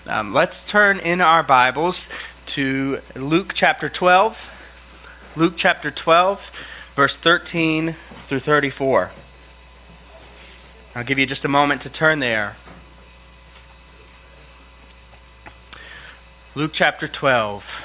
Let's turn in our Bibles to Luke chapter 12. Luke chapter 12, verse 13 through 34. I'll give you just a moment to turn there. Luke chapter 12.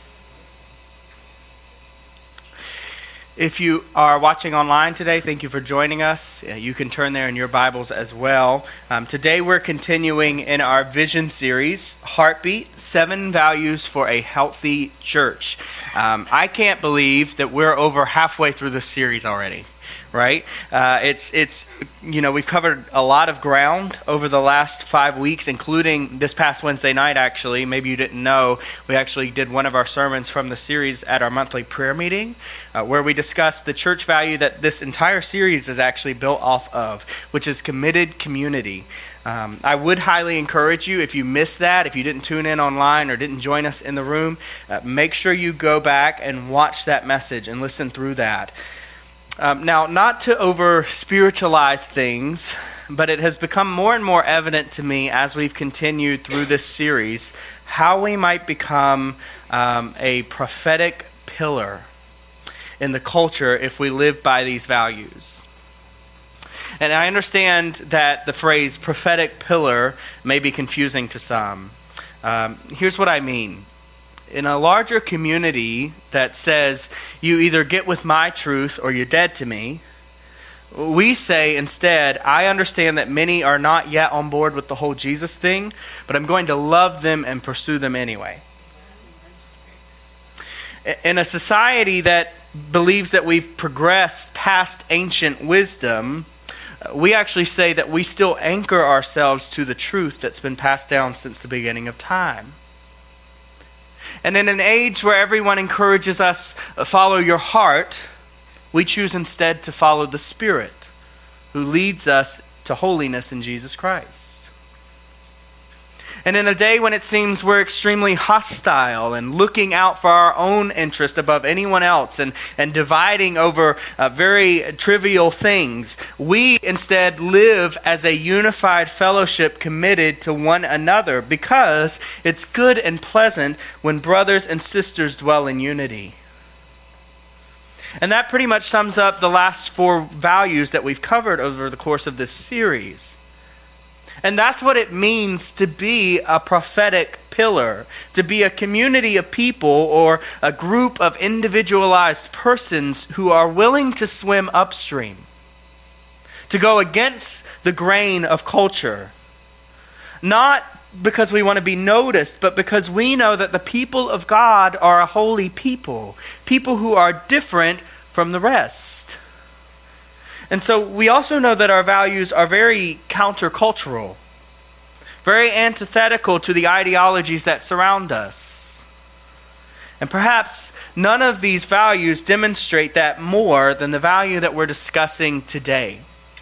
If you are watching online today, thank you for joining us. You can turn there in your Bibles as well. Today we're continuing in our Vision series, Heartbeat, 7 Values for a Healthy Church. I can't believe that we're over halfway through this series already, right? We've covered a lot of ground over the last 5 weeks, including this past Wednesday night, actually. Maybe you didn't know, we actually did one of our sermons from the series at our monthly prayer meeting, where we discussed the church value that this entire series is actually built off of, which is committed community. I would highly encourage you, if you missed that, if you didn't tune in online or didn't join us in the room, make sure you go back and watch that message and listen through that. Now, not to over-spiritualize things, but it has become more and more evident to me as we've continued through this series how we might become a prophetic pillar in the culture if we live by these values. And I understand that the phrase prophetic pillar may be confusing to some. Here's what I mean. In a larger community that says, you either get with my truth or you're dead to me, we say instead, I understand that many are not yet on board with the whole Jesus thing, but I'm going to love them and pursue them anyway. In a society that believes that we've progressed past ancient wisdom, we actually say that we still anchor ourselves to the truth that's been passed down since the beginning of time. And in an age where everyone encourages us, follow your heart, we choose instead to follow the Spirit, who leads us to holiness in Jesus Christ. And in a day when it seems we're extremely hostile and looking out for our own interest above anyone else and dividing over very trivial things, we instead live as a unified fellowship committed to one another because it's good and pleasant when brothers and sisters dwell in unity. And that pretty much sums up the last 4 values that we've covered over the course of this series. And that's what it means to be a prophetic pillar, to be a community of people or a group of individualized persons who are willing to swim upstream, to go against the grain of culture. Not because we want to be noticed, but because we know that the people of God are a holy people, people who are different from the rest. And so we also know that our values are very countercultural, very antithetical to the ideologies that surround us. And perhaps none of these values demonstrate that more than the value that we're discussing today.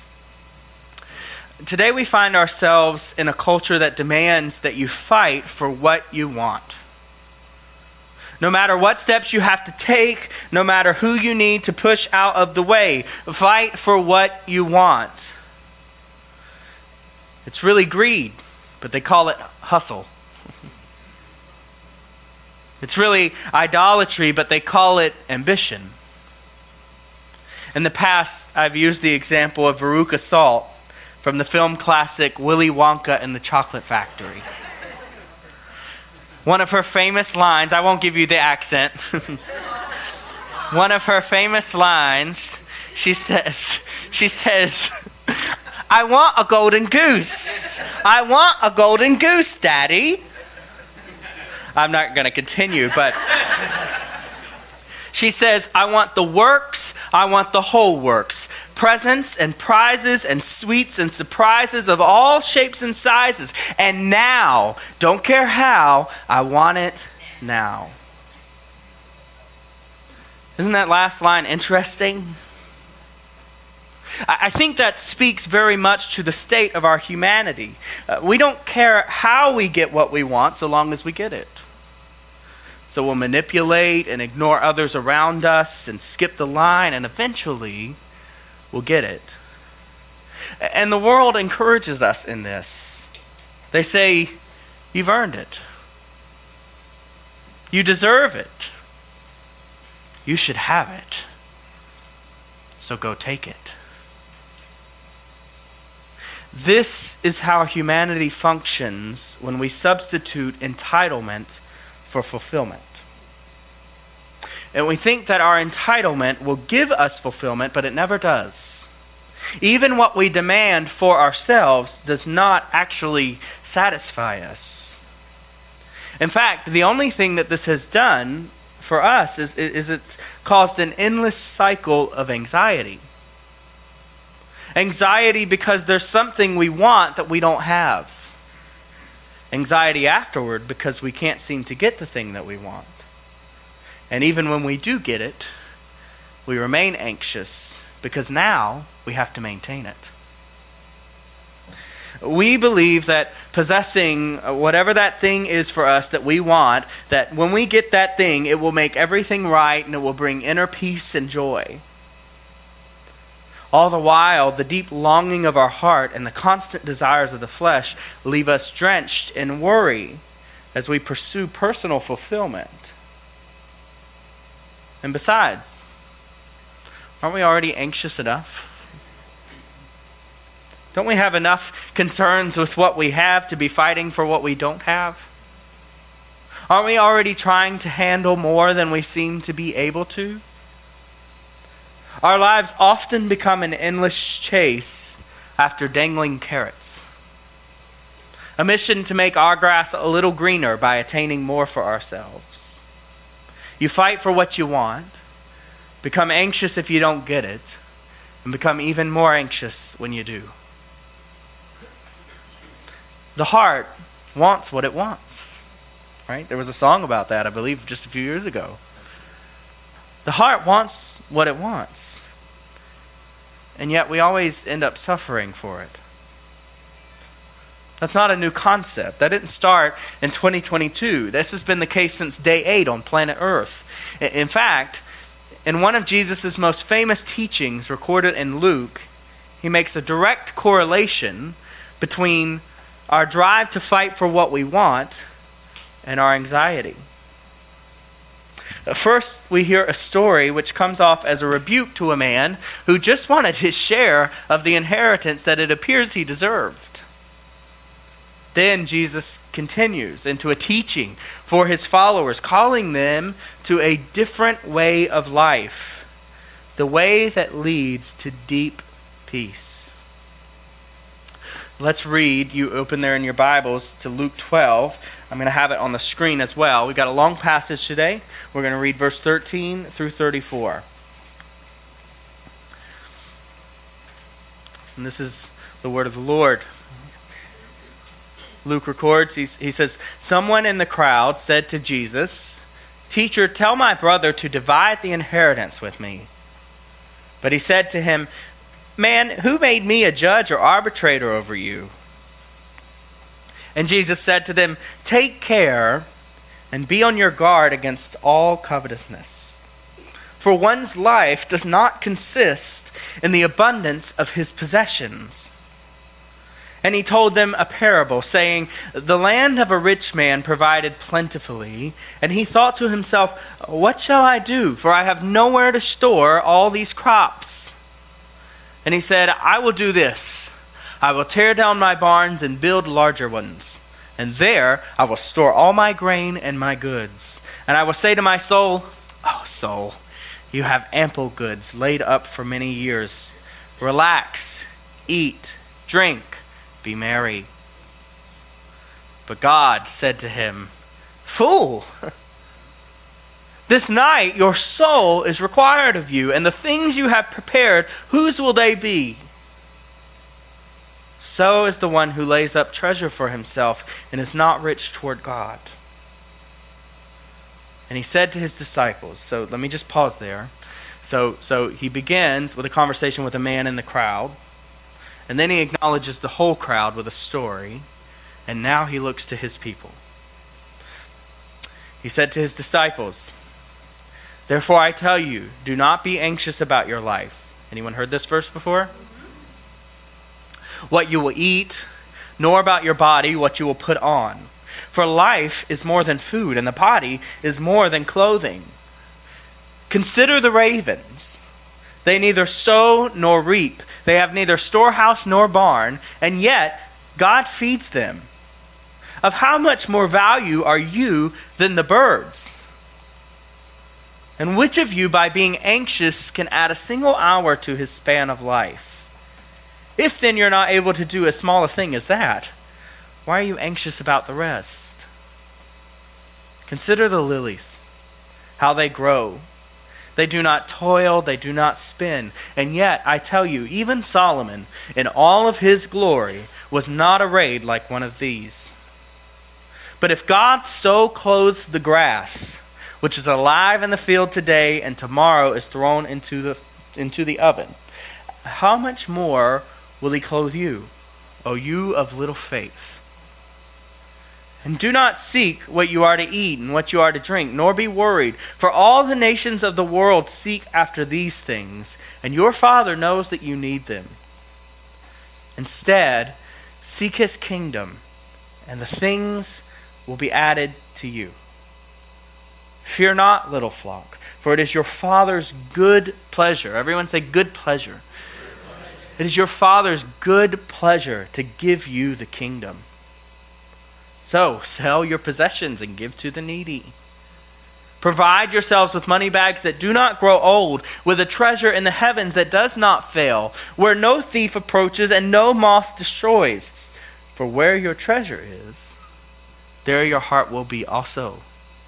Today we find ourselves in a culture that demands that you fight for what you want. No matter what steps you have to take, no matter who you need to push out of the way, fight for what you want. It's really greed, but they call it hustle. It's really idolatry, but they call it ambition. In the past, I've used the example of Veruca Salt from the film classic Willy Wonka and the Chocolate Factory. One of her famous lines, I won't give you the accent. One of her famous lines, she says, I want a golden goose. I want a golden goose, Daddy. I'm not going to continue, but she says, I want the works, I want the whole works. Presents and prizes and sweets and surprises of all shapes and sizes. And now, don't care how, I want it now. Isn't that last line interesting? I think that speaks very much to the state of our humanity. We don't care how we get what we want so long as we get it. So we'll manipulate and ignore others around us and skip the line, and eventually we'll get it. And the world encourages us in this. They say, You've earned it. You deserve it. You should have it. So go take it. This is how humanity functions when we substitute entitlement for fulfillment. And we think that our entitlement will give us fulfillment, but it never does. Even what we demand for ourselves does not actually satisfy us. In fact, the only thing that this has done for us is it's caused an endless cycle of anxiety. Anxiety because there's something we want that we don't have. Anxiety afterward because we can't seem to get the thing that we want. And even when we do get it, we remain anxious because now we have to maintain it. We believe that possessing whatever that thing is for us that we want, that when we get that thing, it will make everything right and it will bring inner peace and joy. All the while, the deep longing of our heart and the constant desires of the flesh leave us drenched in worry as we pursue personal fulfillment. And besides, aren't we already anxious enough? Don't we have enough concerns with what we have to be fighting for what we don't have? Aren't we already trying to handle more than we seem to be able to? Our lives often become an endless chase after dangling carrots. A mission to make our grass a little greener by attaining more for ourselves. You fight for what you want, become anxious if you don't get it, and become even more anxious when you do. The heart wants what it wants, right? There was a song about that, I believe, just a few years ago. The heart wants what it wants, and yet we always end up suffering for it. That's not a new concept. That didn't start in 2022. This has been the case since day 8 on planet Earth. In fact, in one of Jesus' most famous teachings recorded in Luke, he makes a direct correlation between our drive to fight for what we want and our anxiety. First, we hear a story which comes off as a rebuke to a man who just wanted his share of the inheritance that it appears he deserved. Then Jesus continues into a teaching for his followers, calling them to a different way of life, the way that leads to deep peace. Let's read. You open there in your Bibles to Luke 12. I'm going to have it on the screen as well. We've got a long passage today. We're going to read verse 13 through 34. And this is the word of the Lord. Luke records, he says, "Someone in the crowd said to Jesus, 'Teacher, tell my brother to divide the inheritance with me.' But he said to him, 'Man, who made me a judge or arbitrator over you?' And Jesus said to them, 'Take care and be on your guard against all covetousness. For one's life does not consist in the abundance of his possessions.' And he told them a parable, saying, 'The land of a rich man provided plentifully, and he thought to himself, what shall I do? For I have nowhere to store all these crops. And he said, I will do this. I will tear down my barns and build larger ones. And there I will store all my grain and my goods. And I will say to my soul, oh soul, you have ample goods laid up for many years. Relax, eat, drink, be merry.' But God said to him, 'Fool, this night your soul is required of you, and the things you have prepared, whose will they be? So is the one who lays up treasure for himself and is not rich toward God.' And he said to his disciples," so let me just pause there. So he begins with a conversation with a man in the crowd, and then he acknowledges the whole crowd with a story, and now he looks to his people. He said to his disciples, "Therefore I tell you, do not be anxious about your life." Anyone heard this verse before? "What you will eat, nor about your body what you will put on. For life is more than food, and the body is more than clothing. Consider the ravens. They neither sow nor reap. They have neither storehouse nor barn, and yet God feeds them. Of how much more value are you than the birds? And which of you, by being anxious, can add a single hour to his span of life? If then you're not able to do as small a thing as that, why are you anxious about the rest? Consider the lilies, how they grow. They do not toil, they do not spin. And yet, I tell you, even Solomon, in all of his glory, was not arrayed like one of these. But if God so clothes the grass, which is alive in the field today and tomorrow is thrown into the oven, how much more will he clothe you, O you of little faith? And do not seek what you are to eat and what you are to drink, nor be worried. For all the nations of the world seek after these things, and your Father knows that you need them. Instead, seek his kingdom, and the things will be added to you. Fear not, little flock, for it is your Father's good pleasure. Everyone say good pleasure. It is your Father's good pleasure to give you the kingdom. So, sell your possessions and give to the needy. Provide yourselves with money bags that do not grow old, with a treasure in the heavens that does not fail, where no thief approaches and no moth destroys. For where your treasure is, there your heart will be also.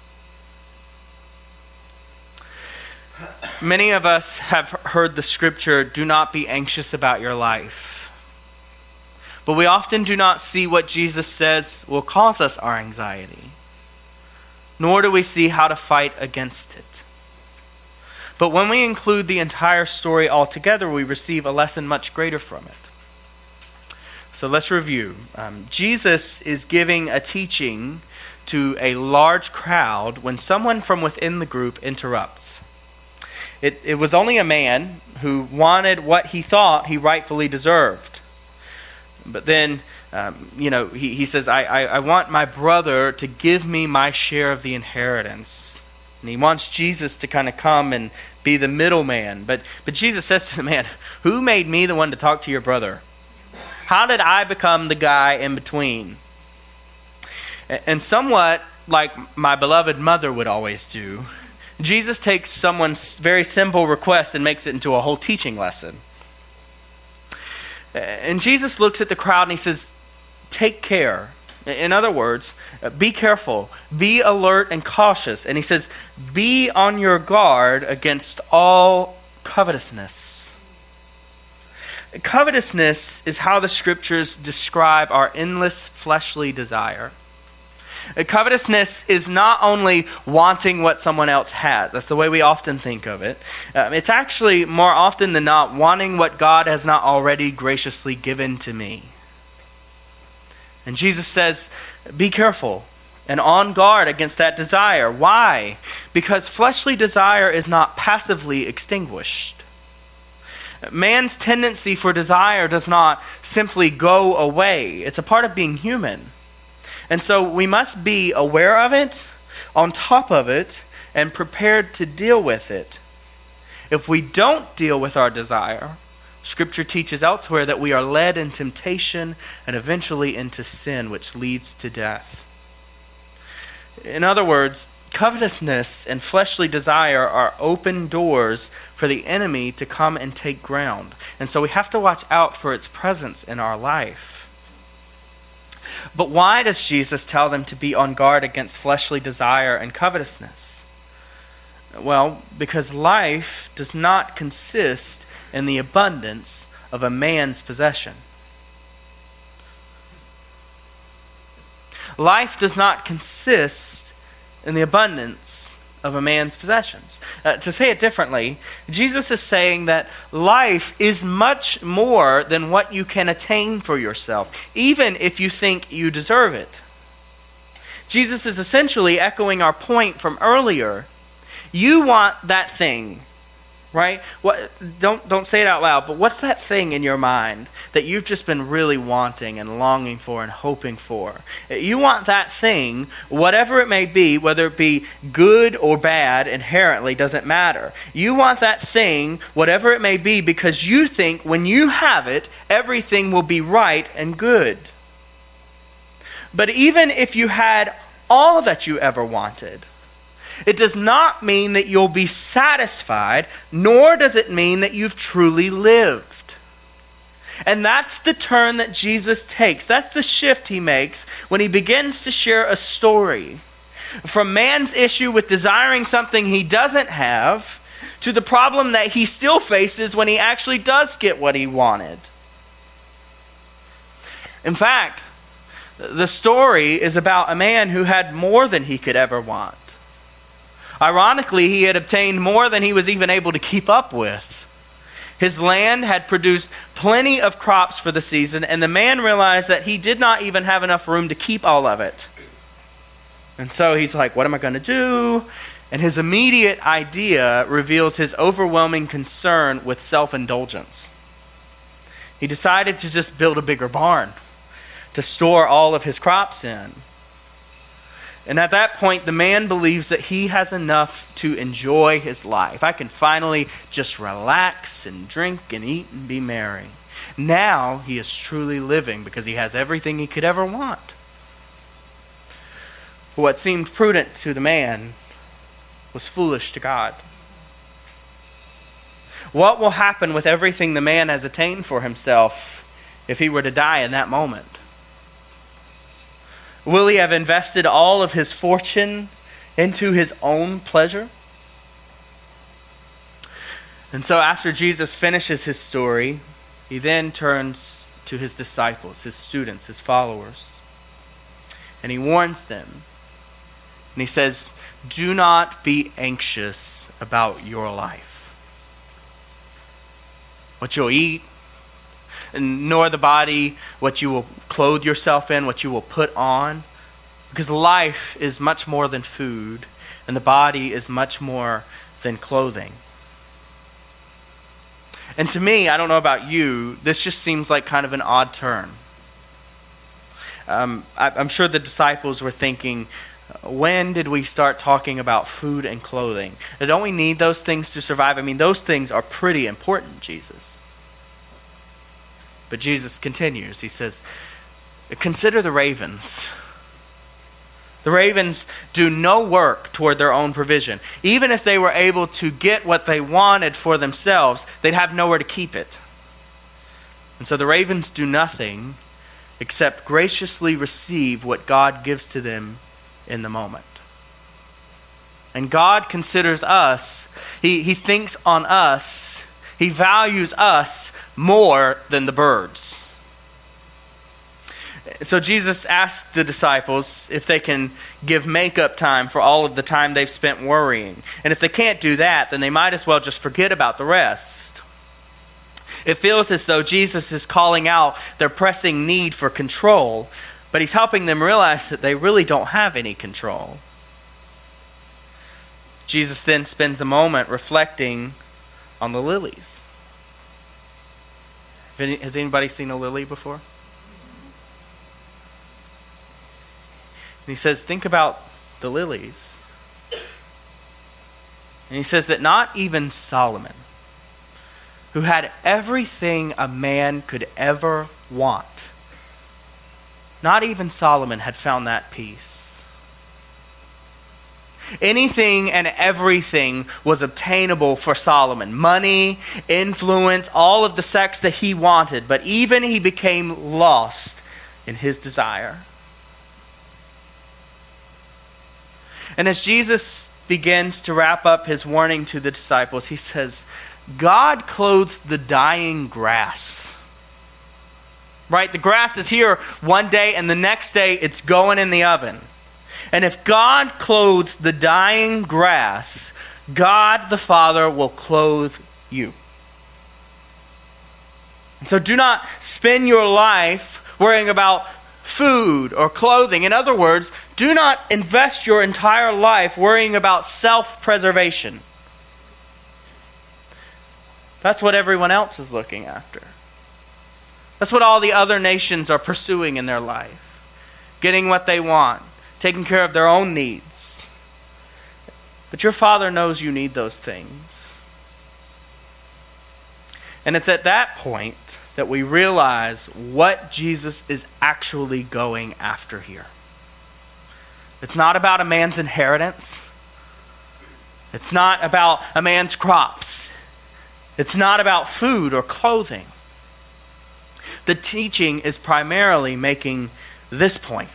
Many of us have heard the scripture, do not be anxious about your life. But we often do not see what Jesus says will cause us our anxiety, nor do we see how to fight against it. But when we include the entire story altogether, we receive a lesson much greater from it. So let's review. Jesus is giving a teaching to a large crowd when someone from within the group interrupts. It was only a man who wanted what he thought he rightfully deserved. But then, he says, I want my brother to give me my share of the inheritance. And he wants Jesus to kind of come and be the middleman. But Jesus says to the man, who made me the one to talk to your brother? How did I become the guy in between? And somewhat like my beloved mother would always do, Jesus takes someone's very simple request and makes it into a whole teaching lesson. And Jesus looks at the crowd and he says, take care. In other words, be careful, be alert and cautious. And he says, be on your guard against all covetousness. Covetousness is how the scriptures describe our endless fleshly desire. Covetousness is not only wanting what someone else has. That's the way we often think of it. It's actually more often than not wanting what God has not already graciously given to me. And Jesus says, be careful and on guard against that desire. Why? Because fleshly desire is not passively extinguished. Man's tendency for desire does not simply go away. It's a part of being human. And so we must be aware of it, on top of it, and prepared to deal with it. If we don't deal with our desire, Scripture teaches elsewhere that we are led in temptation and eventually into sin, which leads to death. In other words, covetousness and fleshly desire are open doors for the enemy to come and take ground. And so we have to watch out for its presence in our life. But why does Jesus tell them to be on guard against fleshly desire and covetousness? Well, because life does not consist in the abundance of a man's possession. Life does not consist in the abundance of a man's possessions. To say it differently, Jesus is saying that life is much more than what you can attain for yourself, even if you think you deserve it. Jesus is essentially echoing our point from earlier. You want that thing, right? Don't say it out loud, but what's that thing in your mind that you've just been really wanting and longing for and hoping for? You want that thing, whatever it may be, whether it be good or bad, inherently doesn't matter. You want that thing, whatever it may be, because you think when you have it, everything will be right and good. But even if you had all that you ever wanted, it does not mean that you'll be satisfied, nor does it mean that you've truly lived. And that's the turn that Jesus takes. That's the shift he makes when he begins to share a story. From man's issue with desiring something he doesn't have, to the problem that he still faces when he actually does get what he wanted. In fact, the story is about a man who had more than he could ever want. Ironically, he had obtained more than he was even able to keep up with. His land had produced plenty of crops for the season, and the man realized that he did not even have enough room to keep all of it. And so he's like, what am I going to do? And his immediate idea reveals his overwhelming concern with self-indulgence. He decided to just build a bigger barn to store all of his crops in. And at that point, the man believes that he has enough to enjoy his life. I can finally just relax and drink and eat and be merry. Now he is truly living because he has everything he could ever want. What seemed prudent to the man was foolish to God. What will happen with everything the man has attained for himself if he were to die in that moment? Will he have invested all of his fortune into his own pleasure? And so after Jesus finishes his story, he then turns to his disciples, his students, his followers. And he warns them. And he says, do not be anxious about your life. What you'll eat, and nor the body, what you will clothe yourself in, what you will put on. Because life is much more than food, and the body is much more than clothing. And to me, I don't know about you, this just seems like kind of an odd turn. I'm sure the disciples were thinking, when did we start talking about food and clothing? Don't we need those things to survive? I mean, those things are pretty important, Jesus. But Jesus continues. He says, consider the ravens. The ravens do no work toward their own provision. Even if they were able to get what they wanted for themselves, they'd have nowhere to keep it. And so the ravens do nothing except graciously receive what God gives to them in the moment. And God considers us, He thinks on us, He values us more than the birds. So Jesus asked the disciples if they can give makeup time for all of the time they've spent worrying. And if they can't do that, then they might as well just forget about the rest. It feels as though Jesus is calling out their pressing need for control, but he's helping them realize that they really don't have any control. Jesus then spends a moment reflecting on the lilies. Has anybody seen a lily before? And he says, think about the lilies. And he says that not even Solomon, who had everything a man could ever want, not even Solomon had found that peace. Anything and everything was obtainable for Solomon. Money, influence, all of the sex that he wanted. But even he became lost in his desire. And as Jesus begins to wrap up his warning to the disciples, he says, God clothes the dying grass. Right? The grass is here one day and the next day it's going in the oven. And if God clothes the dying grass, God the Father will clothe you. And so do not spend your life worrying about food or clothing. In other words, do not invest your entire life worrying about self-preservation. That's what everyone else is looking after. That's what all the other nations are pursuing in their life. Getting what they want, taking care of their own needs. But your Father knows you need those things. And it's at that point that we realize what Jesus is actually going after here. It's not about a man's inheritance. It's not about a man's crops. It's not about food or clothing. The teaching is primarily making this point.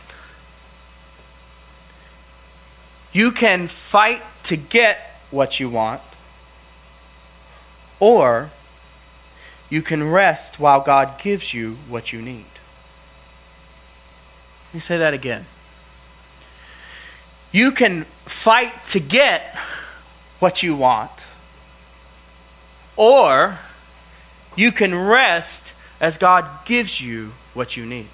You can fight to get what you want, or you can rest while God gives you what you need. Let me say that again. You can fight to get what you want, or you can rest as God gives you what you need.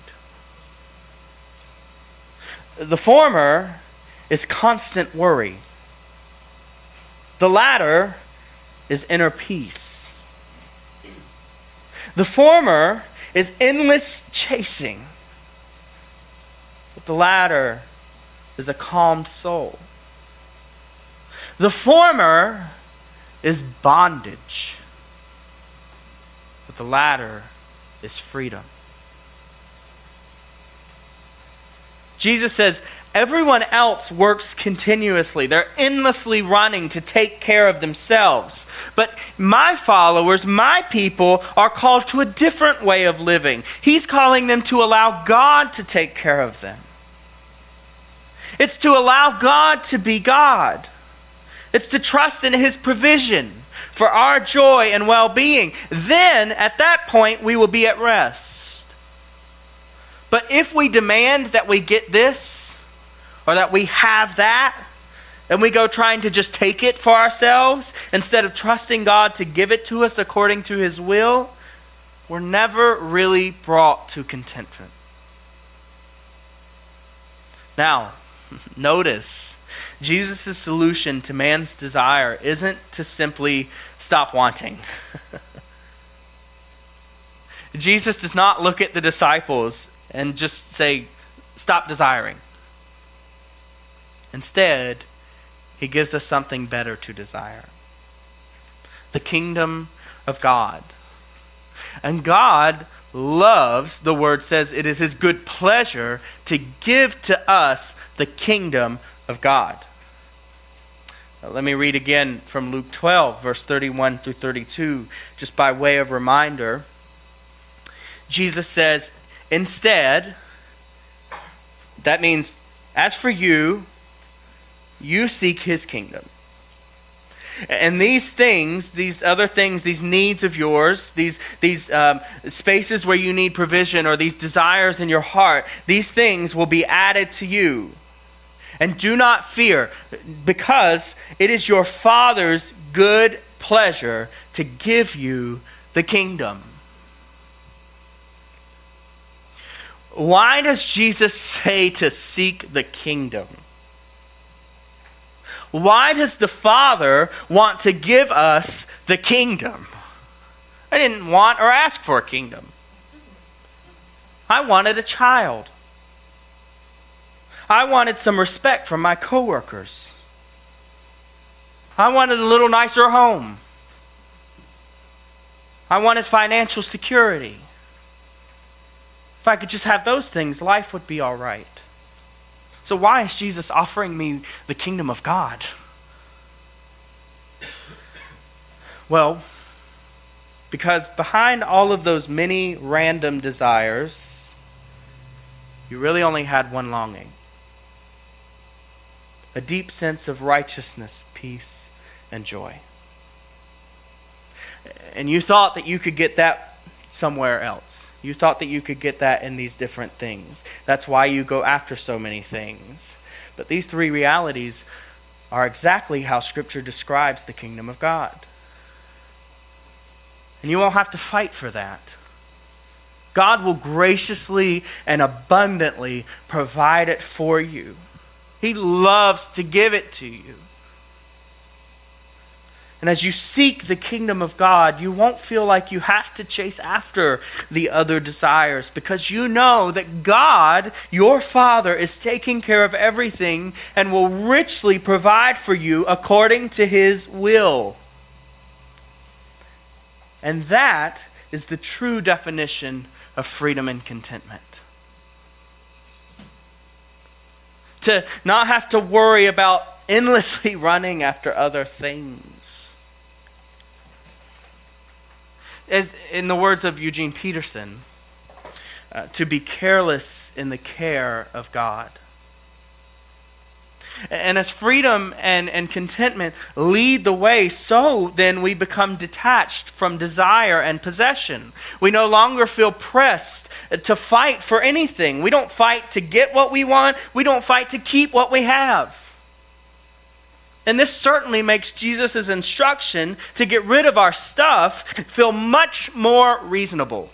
The former is constant worry. The latter is inner peace. The former is endless chasing, but the latter is a calmed soul. The former is bondage, but the latter is freedom. Jesus says everyone else works continuously. They're endlessly running to take care of themselves. But my followers, my people, are called to a different way of living. He's calling them to allow God to take care of them. It's to allow God to be God. It's to trust in His provision for our joy and well-being. Then, at that point, we will be at rest. But if we demand that we get this, or that we have that, and we go trying to just take it for ourselves, instead of trusting God to give it to us according to His will, we're never really brought to contentment. Now, notice, Jesus' solution to man's desire isn't to simply stop wanting. Jesus does not look at the disciples and just say, stop desiring. Instead, He gives us something better to desire. The kingdom of God. And God loves, the word says, it is His good pleasure to give to us the kingdom of God. Now, let me read again from Luke 12, verse 31 through 32, just by way of reminder. Jesus says, instead, that means, as for you, you seek His kingdom. And these things, these other things, these needs of yours, these spaces where you need provision, or these desires in your heart, these things will be added to you. And do not fear, because it is your Father's good pleasure to give you the kingdom. Why does Jesus say to seek the kingdom? Why does the Father want to give us the kingdom? I didn't want or ask for a kingdom. I wanted a child. I wanted some respect from my coworkers. I wanted a little nicer home. I wanted financial security. If I could just have those things, life would be all right. So why is Jesus offering me the kingdom of God? Well, because behind all of those many random desires, you really only had one longing. A deep sense of righteousness, peace, and joy. And you thought that you could get that somewhere else. You thought that you could get that in these different things. That's why you go after so many things. But these three realities are exactly how Scripture describes the kingdom of God. And you won't have to fight for that. God will graciously and abundantly provide it for you. He loves to give it to you. And as you seek the kingdom of God, you won't feel like you have to chase after the other desires, because you know that God, your Father, is taking care of everything and will richly provide for you according to His will. And that is the true definition of freedom and contentment. To not have to worry about endlessly running after other things. As in the words of Eugene Peterson, to be careless in the care of God. And as freedom and contentment lead the way, so then we become detached from desire and possession. We no longer feel pressed to fight for anything. We don't fight to get what we want. We don't fight to keep what we have. And this certainly makes Jesus' instruction to get rid of our stuff feel much more reasonable.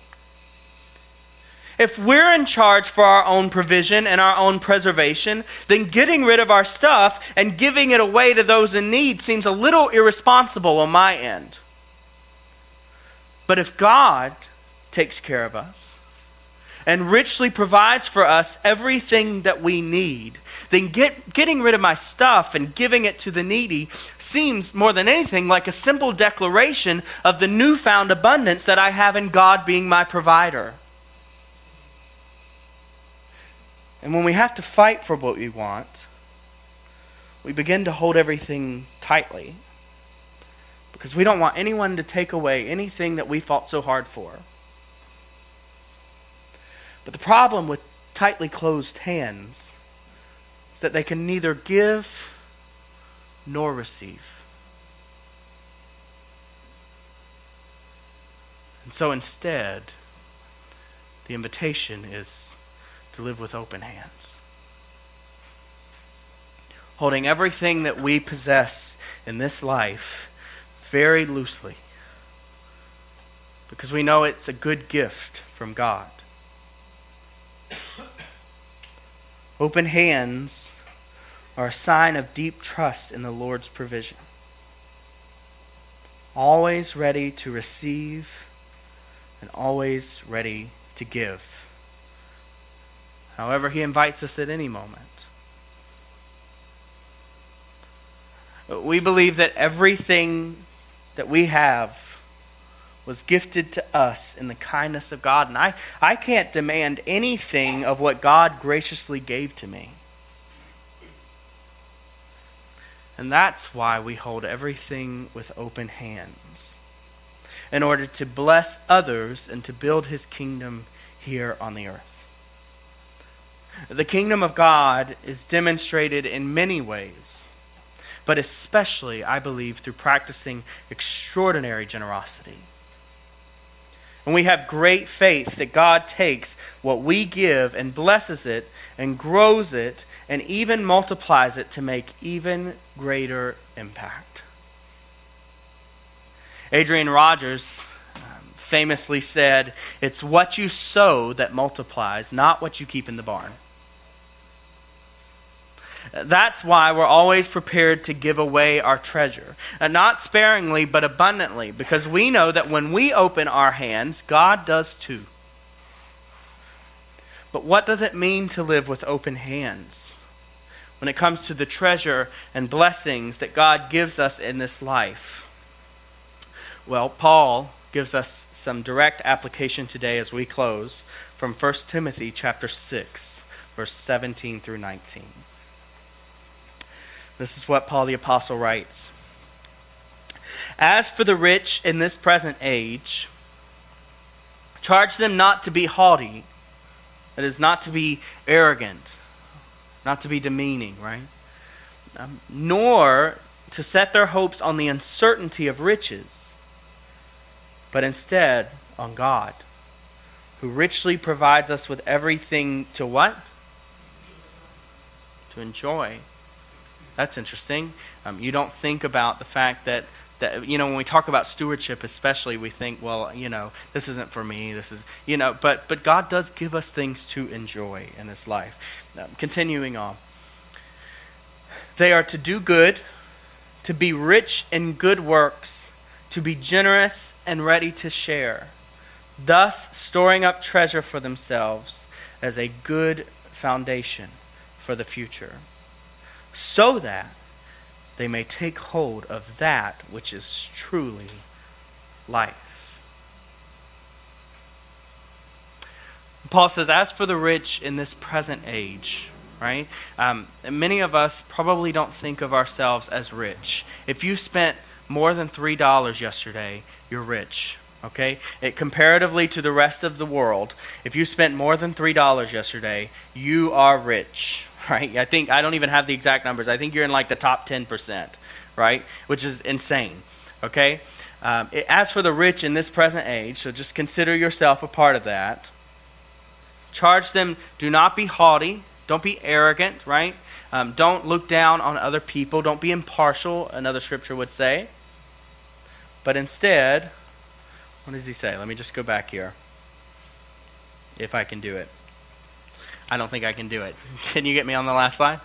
If we're in charge for our own provision and our own preservation, then getting rid of our stuff and giving it away to those in need seems a little irresponsible on my end. But if God takes care of us and richly provides for us everything that we need, then getting rid of my stuff and giving it to the needy seems more than anything like a simple declaration of the newfound abundance that I have in God being my provider. And when we have to fight for what we want, we begin to hold everything tightly because we don't want anyone to take away anything that we fought so hard for. But the problem with tightly closed hands is that they can neither give nor receive. And so instead, the invitation is to live with open hands. Holding everything that we possess in this life very loosely, because we know it's a good gift from God. Open hands are a sign of deep trust in the Lord's provision. Always ready to receive and always ready to give. However, He invites us at any moment. We believe that everything that we have was gifted to us in the kindness of God. And I can't demand anything of what God graciously gave to me. And that's why we hold everything with open hands, in order to bless others and to build His kingdom here on the earth. The kingdom of God is demonstrated in many ways, but especially, I believe, through practicing extraordinary generosity. And we have great faith that God takes what we give and blesses it and grows it and even multiplies it to make even greater impact. Adrian Rogers famously said, "It's what you sow that multiplies, not what you keep in the barn." That's why we're always prepared to give away our treasure. Not sparingly, but abundantly. Because we know that when we open our hands, God does too. But what does it mean to live with open hands when it comes to the treasure and blessings that God gives us in this life? Well, Paul gives us some direct application today as we close from 1 Timothy chapter 6, verse 17 through 19. This is what Paul the Apostle writes. "As for the rich in this present age, charge them not to be haughty," that is, not to be arrogant, not to be demeaning, right? "Nor to set their hopes on the uncertainty of riches, but instead on God, who richly provides us with everything to" what? To enjoy. That's interesting. You don't think about the fact that when we talk about stewardship especially, we think, well, this isn't for me. This is, but God does give us things to enjoy in this life. Continuing on. "They are to do good, to be rich in good works, to be generous and ready to share, thus storing up treasure for themselves as a good foundation for the future, so that they may take hold of that which is truly life. Paul says, as for the rich in this present age, right? Many of us probably don't think of ourselves as rich. If you spent more than $3 yesterday, you're rich. Okay? Comparatively to the rest of the world, if you spent more than $3 yesterday, you are rich, right? I don't even have the exact numbers. I think you're in like the top 10%, right? Which is insane, okay? As for the rich in this present age, so just consider yourself a part of that. Charge them, do not be haughty, don't be arrogant, right? Don't look down on other people, don't be impartial, another scripture would say. But instead, what does he say? Let me just go back here. If I can do it. I don't think I can do it. Can you get me on the last slide?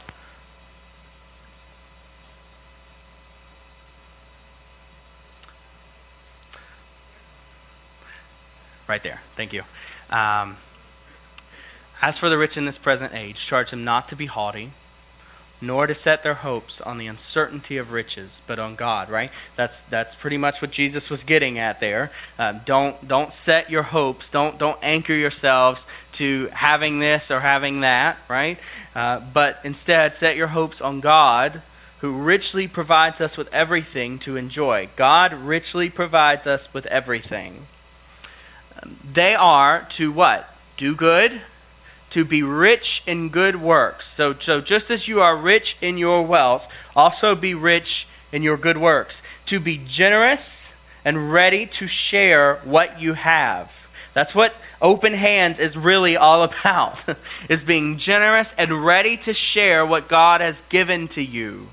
Right there. Thank you. As for the rich in this present age, charge them not to be haughty, nor to set their hopes on the uncertainty of riches, but on God, right? That's pretty much what Jesus was getting at there. Don't set your hopes, don't anchor yourselves to having this or having that, right? But instead, set your hopes on God, who richly provides us with everything to enjoy. God richly provides us with everything. They are to what? Do good, to be rich in good works. So just as you are rich in your wealth, also be rich in your good works. To be generous and ready to share what you have. That's what open hands is really all about, is being generous and ready to share what God has given to you.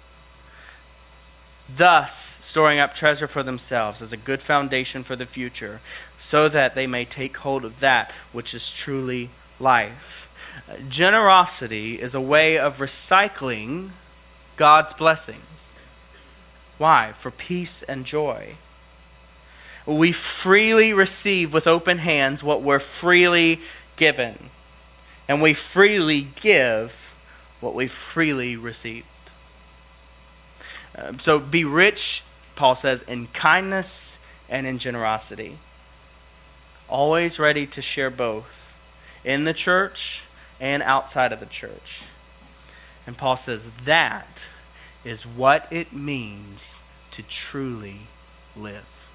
Thus, storing up treasure for themselves as a good foundation for the future, so that they may take hold of that which is truly life. Generosity is a way of recycling God's blessings. Why? For peace and joy. We freely receive with open hands what we're freely given. And we freely give what we freely received. So be rich, Paul says, in kindness and in generosity. Always ready to share both. In the church and outside of the church. And Paul says that is what it means to truly live.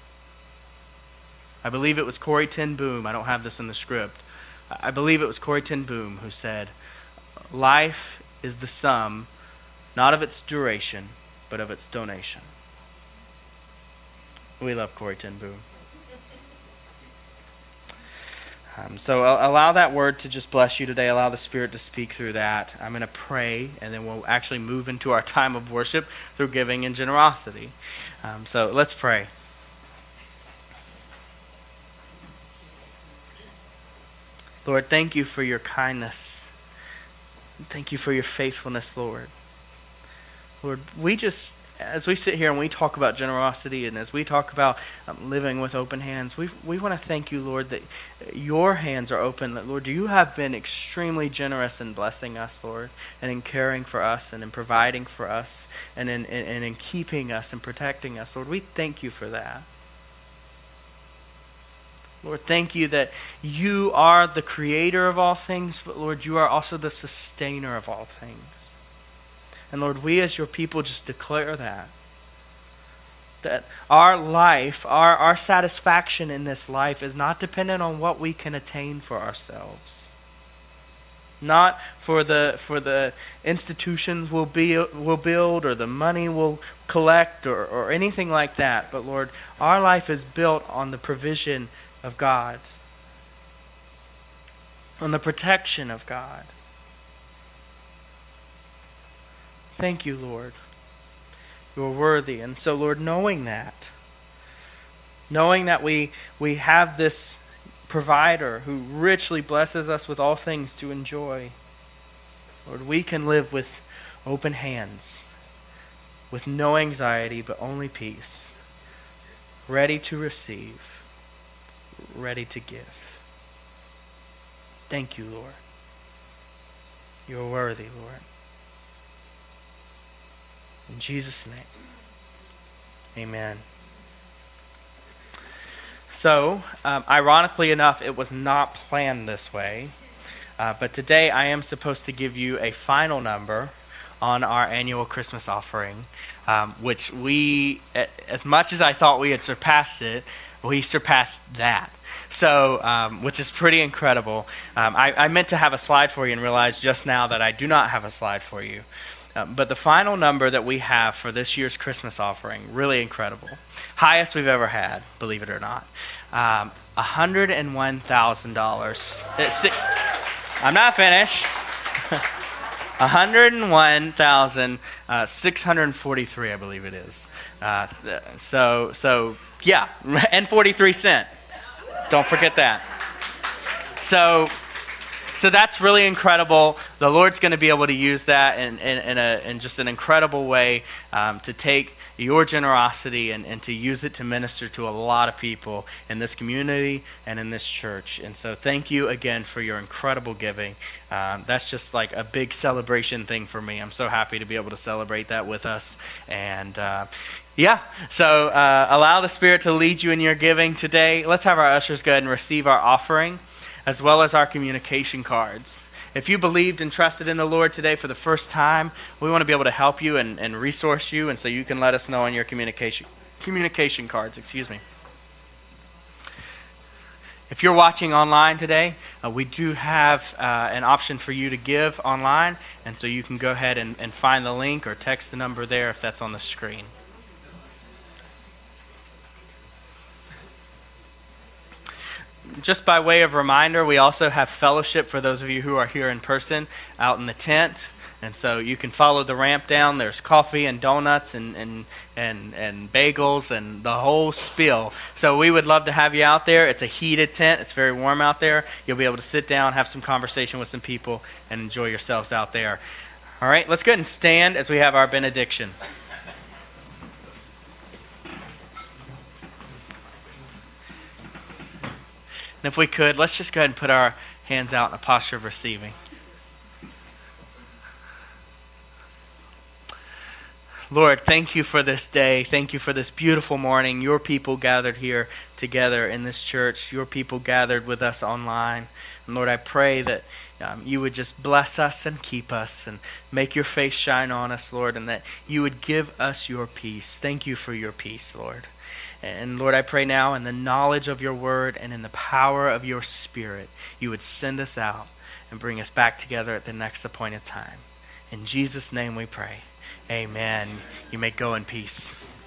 I believe it was Corrie ten Boom. I don't have this in the script. I believe it was Corrie ten Boom who said, life is the sum, not of its duration, but of its donation. We love Corrie ten Boom. So allow that word to just bless you today. Allow the Spirit to speak through that. I'm going to pray, and then we'll actually move into our time of worship through giving and generosity. So let's pray. Lord, thank you for your kindness. Thank you for your faithfulness, Lord. Lord, as we sit here and we talk about generosity, and as we talk about living with open hands, we want to thank you, Lord, that your hands are open. That, Lord, you have been extremely generous in blessing us, Lord, and in caring for us, and in providing for us, and in keeping us and protecting us. Lord, we thank you for that. Lord, thank you that you are the creator of all things, but Lord, you are also the sustainer of all things. And Lord, we as your people just declare that our life, our satisfaction in this life is not dependent on what we can attain for ourselves. Not for the institutions we'll build or the money we'll collect or anything like that. But Lord, our life is built on the provision of God, on the protection of God. Thank you, Lord. You are worthy. And so, Lord, knowing that we have this provider who richly blesses us with all things to enjoy, Lord, we can live with open hands, with no anxiety, but only peace, ready to receive, ready to give. Thank you, Lord. You are worthy, Lord. In Jesus' name, amen. So, ironically enough, it was not planned this way, but today I am supposed to give you a final number on our annual Christmas offering, which we, as much as I thought we had surpassed it, we surpassed that. So, which is pretty incredible. I meant to have a slide for you and realized just now that I do not have a slide for you. But the final number that we have for this year's Christmas offering, really incredible. Highest we've ever had, believe it or not. $101,000. I'm not finished. $101,643, I believe it is. So yeah, and 43 cents. Don't forget that. So that's really incredible. The Lord's going to be able to use that in just an incredible way to take your generosity and to use it to minister to a lot of people in this community and in this church. And so thank you again for your incredible giving. That's just like a big celebration thing for me. I'm so happy to be able to celebrate that with us. And so allow the Spirit to lead you in your giving today. Let's have our ushers go ahead and receive our offering, as well as our communication cards. If you believed and trusted in the Lord today for the first time, we want to be able to help you and resource you, and so you can let us know on your communication cards. If you're watching online today, we do have an option for you to give online, and so you can go ahead and find the link or text the number there if that's on the screen. Just by way of reminder, we also have fellowship for those of you who are here in person out in the tent. And so you can follow the ramp down. There's coffee and donuts and bagels and the whole spiel. So we would love to have you out there. It's a heated tent. It's very warm out there. You'll be able to sit down, have some conversation with some people, and enjoy yourselves out there. All right, let's go ahead and stand as we have our benediction. And if we could, let's just go ahead and put our hands out in a posture of receiving. Lord, thank you for this day. Thank you for this beautiful morning. Your people gathered here together in this church. Your people gathered with us online. And Lord, I pray that you would just bless us and keep us and make your face shine on us, Lord, and that you would give us your peace. Thank you for your peace, Lord. And Lord, I pray now in the knowledge of your word and in the power of your Spirit, you would send us out and bring us back together at the next appointed time. In Jesus' name we pray. Amen. You may go in peace.